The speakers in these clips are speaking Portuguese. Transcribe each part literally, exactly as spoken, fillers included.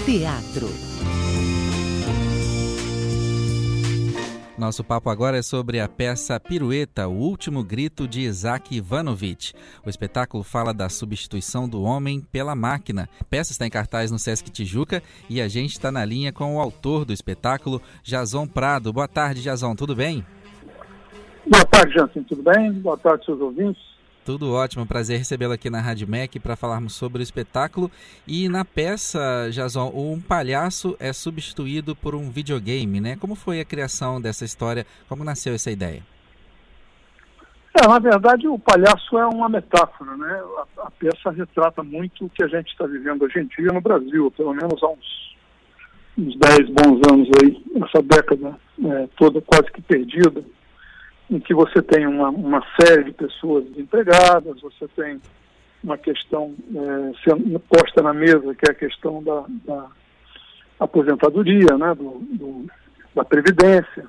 Teatro. Nosso papo agora é sobre a peça Pirueta, o último grito de Isaac Ivanovich. O espetáculo fala da substituição do homem pela máquina. A peça está em cartaz no Sesc Tijuca e a gente está na linha com o autor do espetáculo, Jason Prado. Boa tarde, Jason, tudo bem? Boa tarde, Jansen, tudo bem? Boa tarde, seus ouvintes. Tudo ótimo, prazer recebê-lo aqui na Rádio M E C para falarmos sobre o espetáculo. E na peça, Jason, um palhaço é substituído por um videogame, né? Como foi a criação dessa história? Como nasceu essa ideia? É, na verdade, o palhaço é uma metáfora, né? A, a peça retrata muito o que a gente está vivendo hoje em dia no Brasil, pelo menos há uns, uns dez bons anos aí, essa década é, toda quase que perdida, em que você tem uma, uma série de pessoas desempregadas, você tem uma questão é, sendo posta na mesa, que é a questão da, da aposentadoria, né, do, do, da previdência,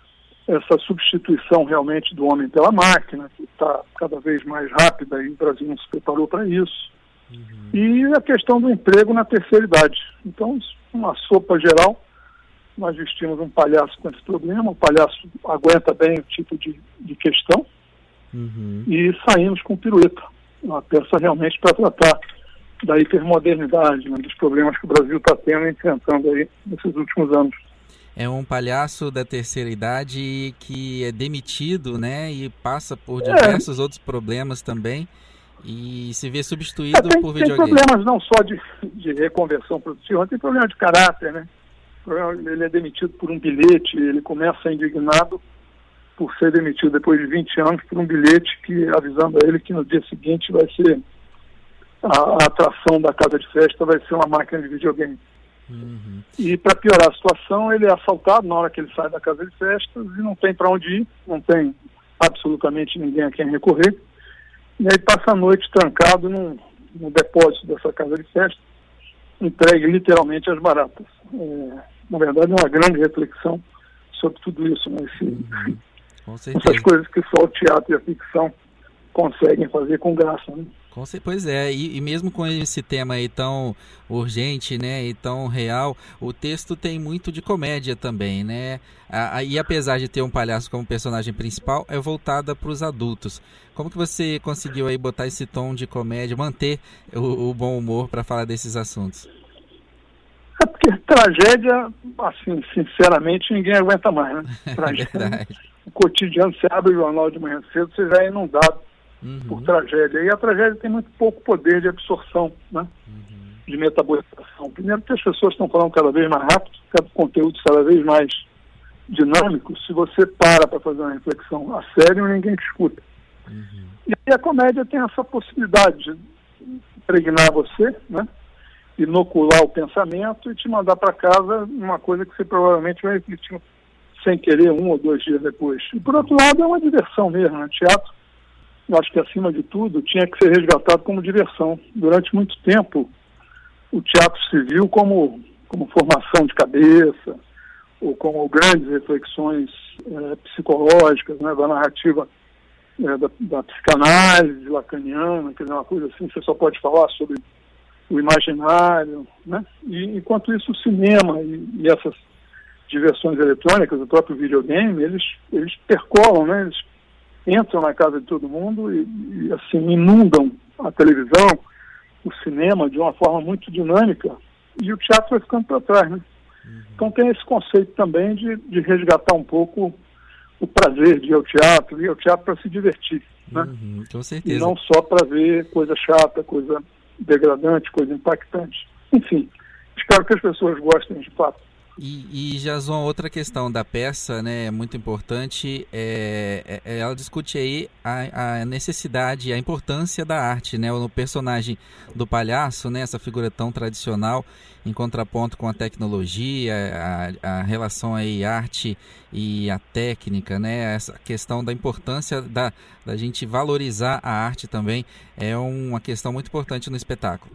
essa substituição realmente do homem pela máquina, que está cada vez mais rápida e o Brasil não se preparou para isso, uhum. E a questão do emprego na terceira idade. Então, uma sopa geral. Nós vestimos um palhaço com esse problema, o palhaço aguenta bem o tipo de, de questão, uhum. E saímos com Pirueta, uma peça realmente para tratar da hipermodernidade, né, dos problemas que o Brasil está tendo e enfrentando aí nesses últimos anos. É um palhaço da terceira idade que é demitido, né, e passa por diversos é. outros problemas também, e se vê substituído é, tem, por videogame. Tem problemas não só de, de reconversão produtiva, tem problema de caráter, né? Ele é demitido por um bilhete, ele começa indignado por ser demitido depois de vinte anos por um bilhete que avisando a ele que no dia seguinte vai ser a, a atração da casa de festa, vai ser uma máquina de videogame. Uhum. E para piorar a situação, ele é assaltado na hora que ele sai da casa de festas e não tem para onde ir, não tem absolutamente ninguém a quem recorrer, e aí passa a noite trancado num, num depósito dessa casa de festa, entregue literalmente às baratas. É, na verdade, é uma grande reflexão sobre tudo isso, né? Esse, uhum. Com certeza. Essas coisas que só o teatro e a ficção conseguem fazer com graça, né? Com certeza, pois é, e, e mesmo com esse tema aí tão urgente, né, e tão real, o texto tem muito de comédia também, né? A, e apesar de ter um palhaço como personagem principal, é voltada para os adultos. Como que você conseguiu aí botar esse tom de comédia, manter o, o bom humor para falar desses assuntos? É porque tragédia, assim, sinceramente, ninguém aguenta mais, né? Tragédia, o cotidiano, você abre o jornal de manhã cedo, você já é inundado uhum. por tragédia. E a tragédia tem muito pouco poder de absorção, né? Uhum. De metabolização. Primeiro que as pessoas estão falando cada vez mais rápido, cada conteúdo cada vez mais dinâmico. Se você para para fazer uma reflexão a sério, ninguém te escuta. Uhum. E aí a comédia tem essa possibilidade de impregnar você, né? Inocular o pensamento e te mandar para casa uma coisa que você provavelmente vai refletir sem querer um ou dois dias depois. E por outro lado é uma diversão mesmo, né? Teatro, eu acho que acima de tudo tinha que ser resgatado como diversão. Durante muito tempo o teatro se viu como, como formação de cabeça ou como grandes reflexões é, psicológicas, né, da narrativa é, da, da psicanálise lacaniana, quer dizer, uma coisa assim, você só pode falar sobre o imaginário, né? E, enquanto isso, o cinema e, e essas diversões eletrônicas, o próprio videogame, eles, eles percolam, né? Eles entram na casa de todo mundo e, e assim, inundam a televisão, o cinema, de uma forma muito dinâmica, e o teatro vai ficando para trás, né? Uhum. Então tem esse conceito também de, de resgatar um pouco o prazer de ir ao teatro, ir ao teatro para se divertir, né? Uhum, com certeza. E não só para ver coisa chata, coisa degradante, coisa impactante. Enfim, espero que as pessoas gostem de fato. E, e Jason, outra questão da peça, né, muito importante, é, é, ela discute aí a, a necessidade, a importância da arte, né, no personagem do palhaço, né, essa figura tão tradicional, em contraponto com a tecnologia, a, a relação aí arte e a técnica, né, essa questão da importância da, da gente valorizar a arte também é uma questão muito importante no espetáculo.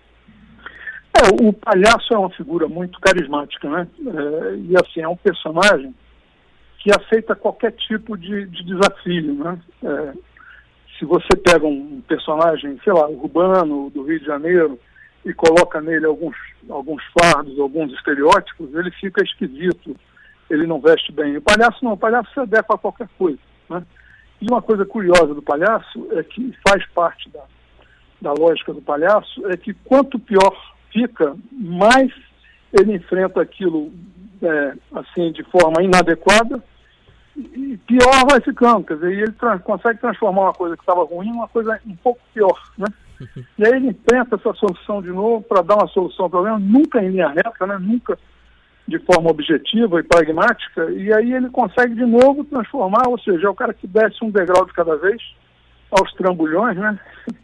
É, o palhaço é uma figura muito carismática, né? É, e assim, é um personagem que aceita qualquer tipo de, de desafio, né? É, se você pega um personagem, sei lá, urbano, do Rio de Janeiro, e coloca nele alguns, alguns fardos, alguns estereótipos, ele fica esquisito, ele não veste bem. O palhaço não, o palhaço se adequa a qualquer coisa, né? E uma coisa curiosa do palhaço é que faz parte da, da lógica do palhaço, é que quanto pior fica, mais ele enfrenta aquilo é, assim, de forma inadequada, e pior vai ficando, quer dizer, e ele tra- consegue transformar uma coisa que estava ruim em uma coisa um pouco pior, né? E aí ele enfrenta essa solução de novo para dar uma solução ao problema, nunca em linha reta, né? Nunca de forma objetiva e pragmática, e aí ele consegue de novo transformar, ou seja, é o cara que desce um degrau de cada vez, aos trambolhões, né?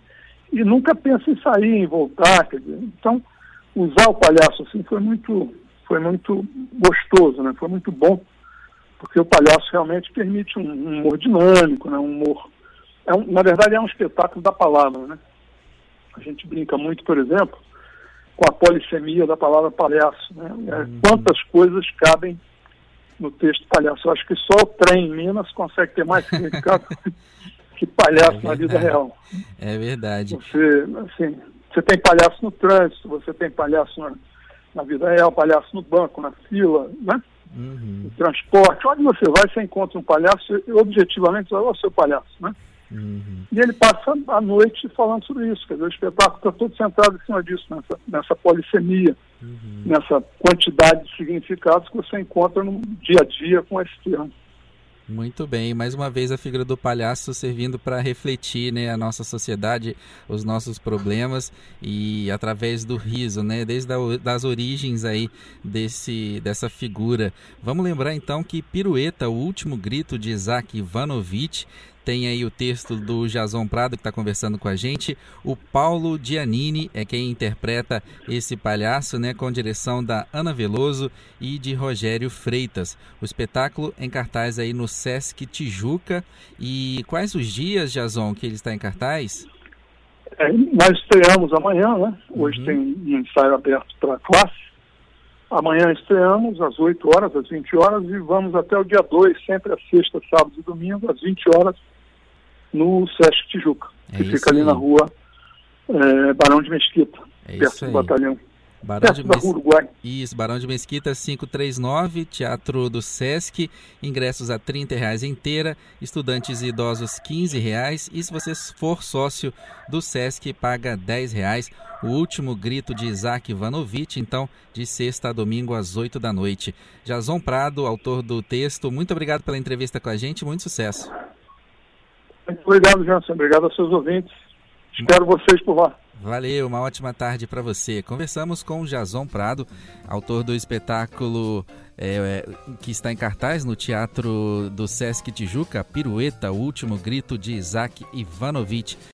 E nunca pensa em sair, em voltar, quer dizer, então usar o palhaço assim foi muito, foi muito gostoso, né? Foi muito bom, porque o palhaço realmente permite um, um humor dinâmico, né? Um humor, é um, na verdade é um espetáculo da palavra, né? A gente brinca muito, por exemplo, com a polissemia da palavra palhaço, né? Uhum. Quantas coisas cabem no texto palhaço? Eu acho que só o trem em Minas consegue ter mais significado que palhaço é na vida real. É verdade. Você, assim, você tem palhaço no trânsito, você tem palhaço na, na vida real, palhaço no banco, na fila, né? Uhum. No transporte. Onde você vai, você encontra um palhaço, e objetivamente, você vai ao seu palhaço, né? Uhum. E ele passa a noite falando sobre isso, quer dizer, o espetáculo está todo centrado em cima disso, nessa, nessa polissemia, uhum. nessa quantidade de significados que você encontra no dia a dia com esse termo. Muito bem, mais uma vez a figura do palhaço servindo para refletir, né, a nossa sociedade, os nossos problemas, e através do riso, né, desde a, das origens aí desse, dessa figura. Vamos lembrar então que Pirueta, o último grito de Isaac Ivanovich, tem aí o texto do Jason Prado, que está conversando com a gente. O Paulo Giannini é quem interpreta esse palhaço, né, com direção da Ana Veloso e de Rogério Freitas. O espetáculo em cartaz aí no Sesc Tijuca. E quais os dias, Jason, que ele está em cartaz? É, nós estreamos amanhã, né? Hoje uhum. tem um ensaio aberto para a classe. Amanhã estreamos às oito horas, às vinte horas, e vamos até o dia dois, sempre às sexta, sábado e domingo, às vinte horas, no Sesc Tijuca, é que fica ali aí. na rua é, Barão de Mesquita, é perto do batalhão. Barão perto de da Mes... Rua Uruguai. Isso, Barão de Mesquita quinhentos e trinta e nove, Teatro do Sesc, ingressos a trinta reais inteira, estudantes e idosos quinze reais, e se você for sócio do Sesc, paga dez reais. O último grito de Isaac Ivanovich, então, de sexta a domingo às oito da noite. Jason Prado, autor do texto, muito obrigado pela entrevista com a gente, muito sucesso. Muito obrigado, Jansen. Obrigado aos seus ouvintes. Espero vocês por lá. Valeu, uma ótima tarde para você. Conversamos com o Jason Prado, autor do espetáculo é, que está em cartaz no Teatro do Sesc Tijuca, Pirueta, o último grito de Isaac Ivanovich.